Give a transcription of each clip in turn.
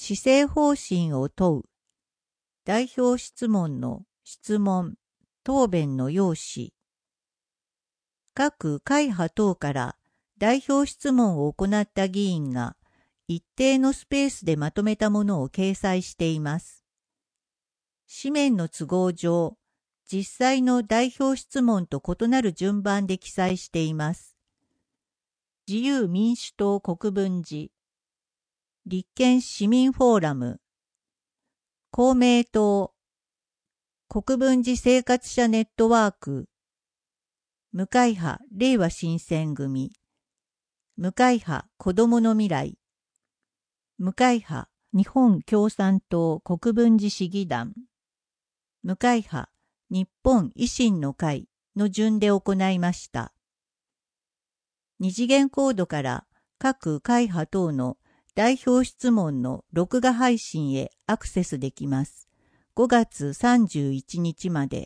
施政方針を問う。代表質問の質問、答弁の要旨。各会派等から代表質問を行った議員が一定のスペースでまとめたものを掲載しています。紙面の都合上、実際の代表質問と異なる順番で記載しています。自由民主党国分寺、立憲市民フォーラム、公明党、国分寺生活者ネットワーク、無会派令和新選組、無会派子どもの未来、無会派日本共産党国分寺市議団、無会派日本維新の会の順で行いました。二次元コードから各会派等の代表質問の録画配信へアクセスできます。5月31日まで。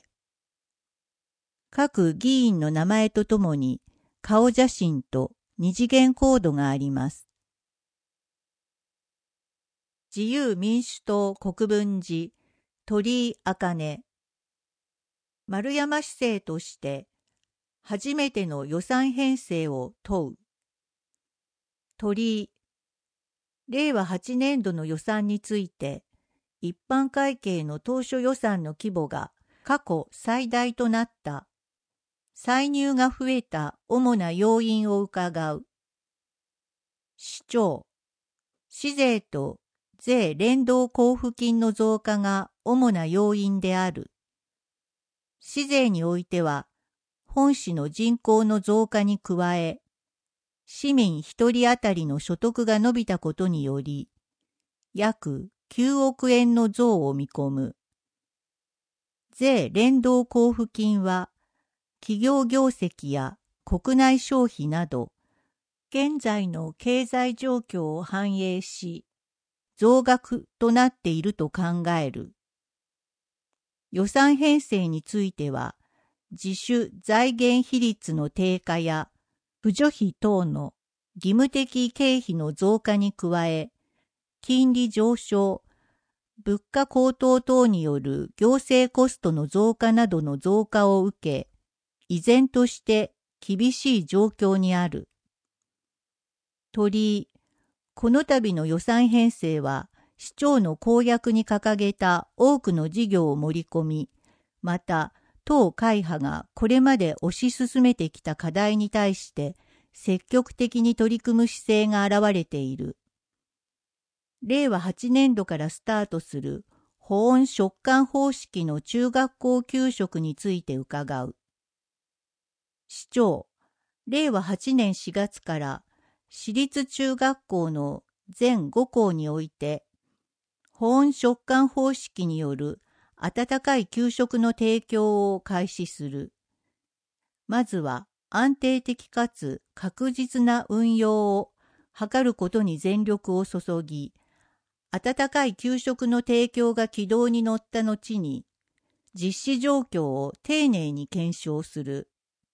各議員の名前とともに顔写真と二次元コードがあります。自由民主党国分寺鳥居茜、丸山市政として初めての予算編成を問う。鳥居、令和8年度の予算について、一般会計の当初予算の規模が過去最大となった。歳入が増えた主な要因を伺う。市長、市税と税連動交付金の増加が主な要因である。市税においては、本市の人口の増加に加え、市民一人当たりの所得が伸びたことにより、約9億円の増を見込む。税連動交付金は、企業業績や国内消費など、現在の経済状況を反映し、増額となっていると考える。予算編成については、自主財源比率の低下や、扶助費等の義務的経費の増加に加え、金利上昇、物価高騰等による行政コストの増加などの増加を受け、依然として厳しい状況にある。鳥居、この度の予算編成は、市長の公約に掲げた多くの事業を盛り込み、また、当会派がこれまで推し進めてきた課題に対して積極的に取り組む姿勢が現れている。令和8年度からスタートする保温食感方式の中学校給食について伺う。市長、令和8年4月から私立中学校の全5校において保温食感方式による温かい給食の提供を開始する。まずは安定的かつ確実な運用を図ることに全力を注ぎ、温かい給食の提供が軌道に乗った後に、実施状況を丁寧に検証する。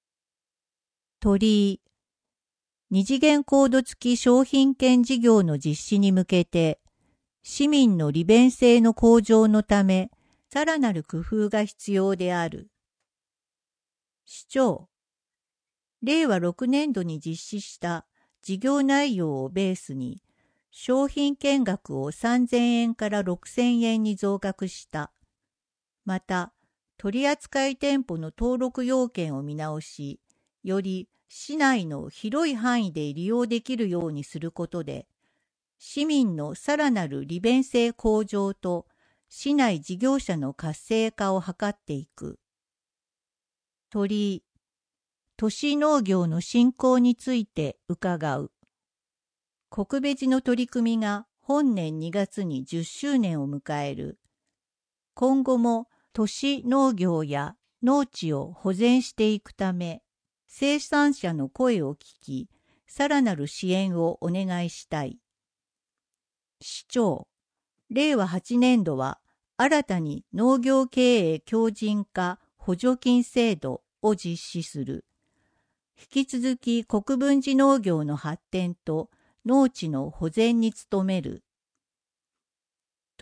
鳥居、二次元コード付き商品券事業の実施に向けて、市民の利便性の向上のため、さらなる工夫が必要である。市長、令和6年度に実施した事業内容をベースに、商品券額を3000円から6000円に増額した。また、取扱店舗の登録要件を見直し、より市内の広い範囲で利用できるようにすることで、市民のさらなる利便性向上と市内事業者の活性化を図っていく。鳥居、都市農業の振興について伺う。国別の取り組みが本年2月に10周年を迎える。今後も都市農業や農地を保全していくため、生産者の声を聞き、さらなる支援をお願いしたい。市長、令和8年度は新たに農業経営強靭化補助金制度を実施する。引き続き国分寺農業の発展と農地の保全に努める。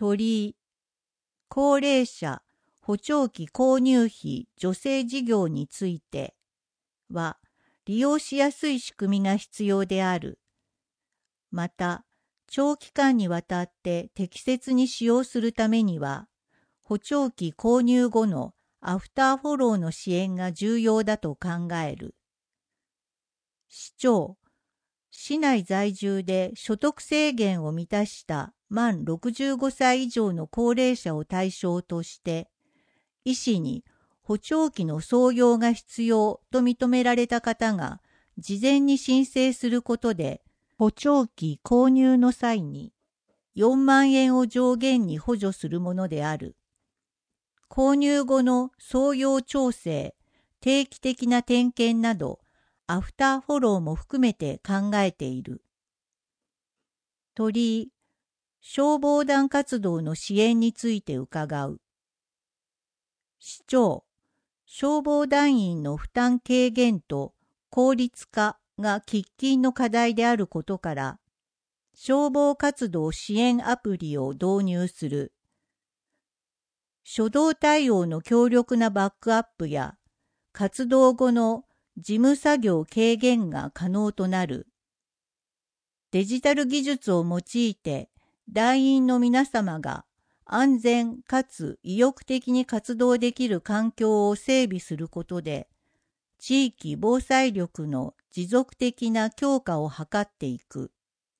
鳥居、高齢者補聴器購入費助成事業については、利用しやすい仕組みが必要である。また、長期間にわたって適切に使用するためには、補聴器購入後のアフターフォローの支援が重要だと考える。市長、市内在住で所得制限を満たした満65歳以上の高齢者を対象として、医師に補聴器の装用が必要と認められた方が事前に申請することで、補聴器購入の際に4万円を上限に補助するものである。購入後の装用調整、定期的な点検など、アフターフォローも含めて考えている。鳥居、消防団活動の支援について伺う。市長、消防団員の負担軽減と効率化が喫緊の課題であることから、消防活動支援アプリを導入する。初動対応の強力なバックアップや、活動後の事務作業軽減が可能となる。デジタル技術を用いて、団員の皆様が安全かつ意欲的に活動できる環境を整備することで、地域防災力の持続的な強化を図っていく。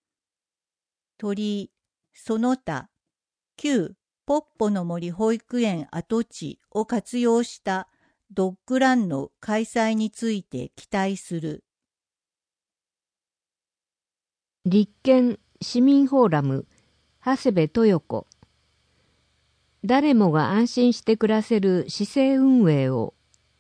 鳥居、その他、旧ポッポの森保育園跡地を活用したドッグランの開催について期待する。 立憲市民フォーラム長谷部豊子、誰もが安心して暮らせる市政運営を、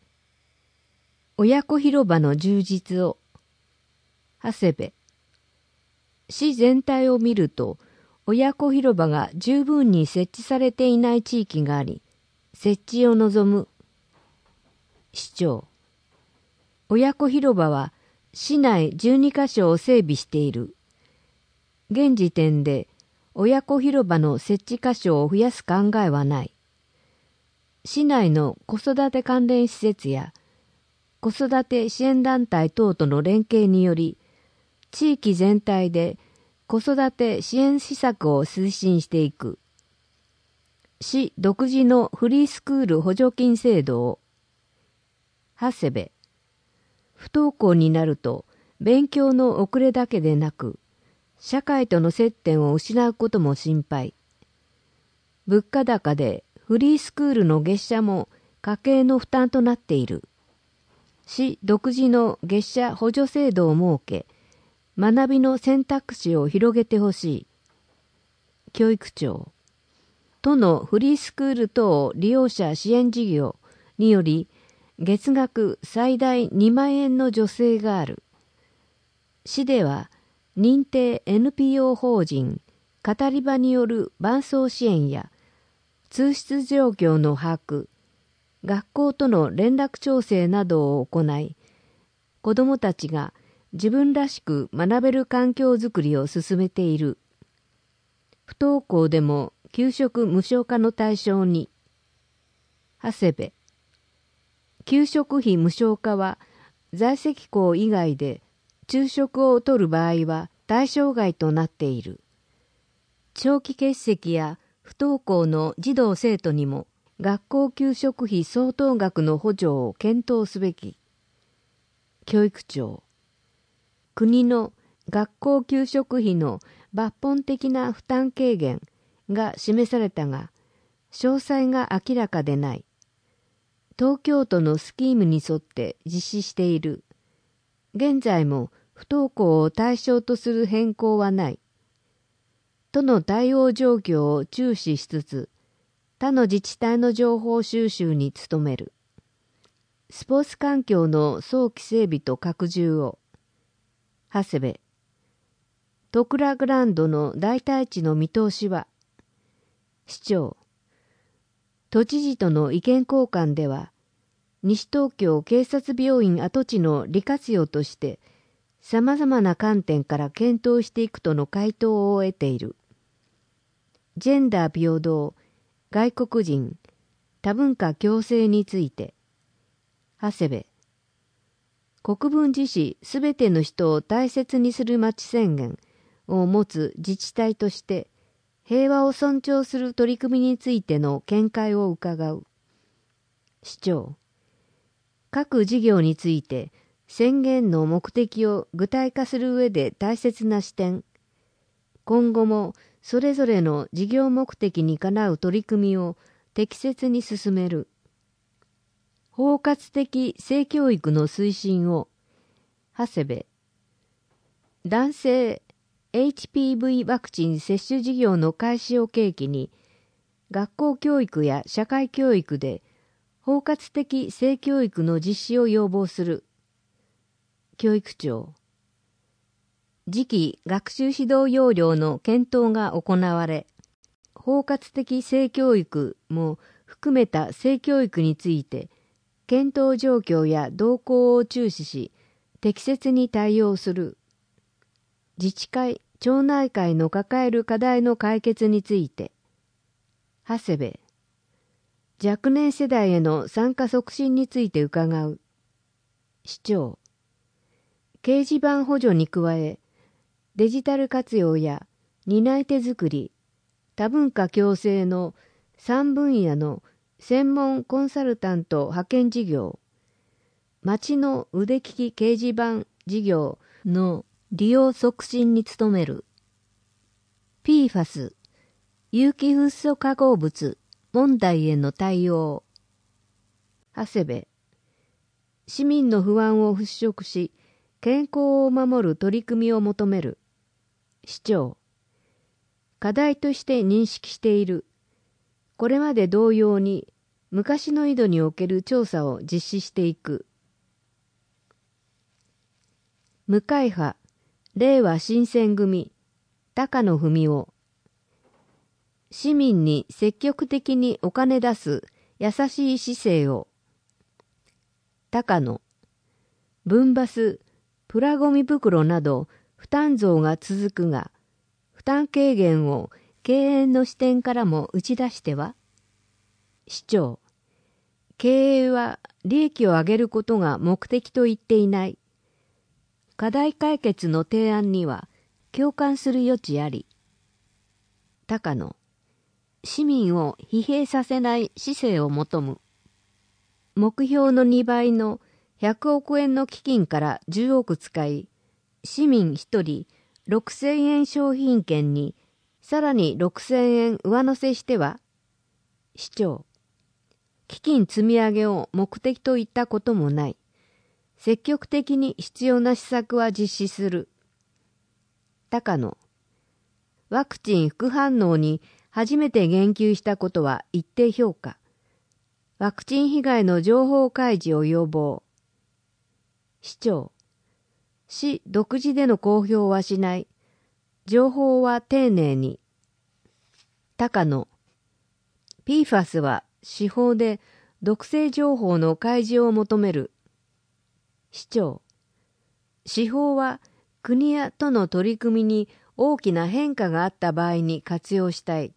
親子広場の充実を。長谷部、市全体を見ると親子広場が十分に設置されていない地域があり、設置を望む。市長、親子広場は市内12カ所を整備している。現時点で親子広場の設置箇所を増やす考えはない。市内の子育て関連施設や子育て支援団体等との連携により、地域全体で子育て支援施策を推進していく。市独自のフリースクール補助金制度を。長谷部、不登校になると勉強の遅れだけでなく、社会との接点を失うことも心配。物価高でフリースクールの月謝も家計の負担となっている。市独自の月謝補助制度を設け、学びの選択肢を広げてほしい。教育庁、都のフリースクール等利用者支援事業により、月額最大2万円の助成がある。市では、認定 NPO 法人語り場による伴走支援や通室状況の把握、学校との連絡調整などを行い、子どもたちが自分らしく学べる環境づくりを進めている。不登校でも給食無償化の対象に。長谷部、給食費無償化は在籍校以外で昼食をとる場合は対象外となっている。長期欠席や不登校の児童生徒にも学校給食費相当額の補助を検討すべき。教育庁、国の学校給食費の抜本的な負担軽減が示されたが、詳細が明らかでない。東京都のスキームに沿って実施している。現在も不登校を対象とする変更はない。都の対応状況を注視しつつ、他の自治体の情報収集に努める。スポーツ環境の早期整備と拡充を。長谷部、戸倉グランドの代替地の見通しは。市長、都知事との意見交換では、西東京警察病院跡地の利活用として、さまざまな観点から検討していくとの回答を得ている。 ジェンダー平等、外国人、多文化共生について、長谷部。国分寺市すべての人を大切にする町宣言を持つ自治体として、平和を尊重する取り組みについての見解を伺う。市長。各事業について宣言の目的を具体化する上で大切な視点。今後もそれぞれの事業目的にかなう取り組みを適切に進める。包括的性教育の推進を、長谷部。男性 HPV ワクチン接種事業の開始を契機に、学校教育や社会教育で包括的性教育の実施を要望する。教育長。次期学習指導要領の検討が行われ、包括的性教育も含めた性教育について、検討状況や動向を注視し、適切に対応する。自治会、町内会の抱える課題の解決について、長谷部。若年世代への参加促進について伺う。市長。掲示板補助に加え、デジタル活用や担い手作り、多文化共生の3分野の専門コンサルタント派遣事業、町の腕利き掲示板事業の利用促進に努める。PFAS、有機フッ素化合物問題への対応。長谷部。市民の不安を払拭し、健康を守る取り組みを求める。市長。課題として認識している。これまで同様に昔の井戸における調査を実施していく。無会派、令和新選組、高野文夫。市民に積極的にお金出す優しい市政を。高野。分バス、プラゴミ袋など負担増が続くが、負担軽減を経営の視点からも打ち出しては。市長。経営は利益を上げることが目的と言っていない。課題解決の提案には共感する余地あり。高野。市民を疲弊させない市政を求む。目標の2倍の100億円の基金から10億使い、市民1人6000円商品券にさらに6000円上乗せしては。市長。基金積み上げを目的といったこともない。積極的に必要な施策は実施する。高野。ワクチン副反応に初めて言及したことは一定評価。ワクチン被害の情報開示を要望。市長。市独自での公表はしない。情報は丁寧に。高野。PFAS は司法で毒性情報の開示を求める。市長。司法は国や都の取り組みに大きな変化があった場合に活用したい。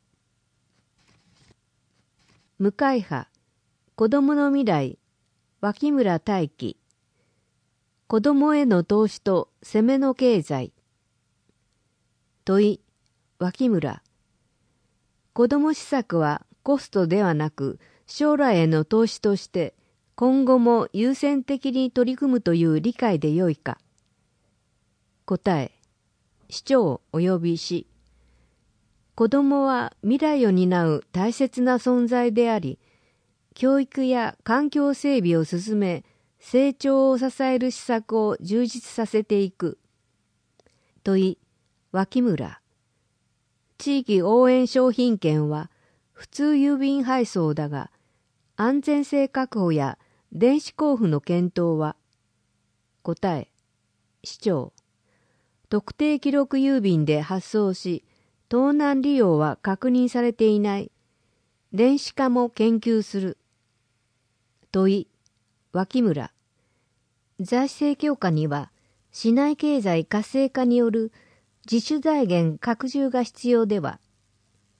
無会派、子どもの未来、脇村大輝。子どもへの投資と攻めの経済。問い、脇村。子ども施策はコストではなく将来への投資として今後も優先的に取り組むという理解でよいか。答え、市長及び市。子どもは未来を担う大切な存在であり、教育や環境整備を進め、成長を支える施策を充実させていく。問い、脇村。地域応援商品券は普通郵便配送だが、安全性確保や電子交付の検討は。答え、市長。特定記録郵便で発送し、盗難利用は確認されていない。電子化も研究する。問い、脇村。財政強化には、市内経済活性化による自主財源拡充が必要では。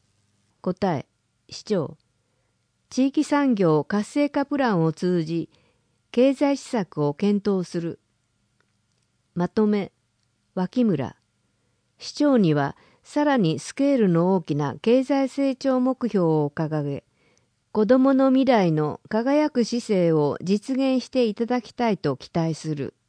答え、市長。地域産業活性化プランを通じ、経済施策を検討する。まとめ、脇村。市長には、さらにスケールの大きな経済成長目標を掲げ、子どもの未来の輝く市政を実現していただきたいと期待する。